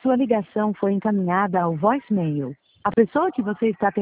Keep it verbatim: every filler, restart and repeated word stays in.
Sua ligação foi encaminhada ao voicemail. A pessoa que você está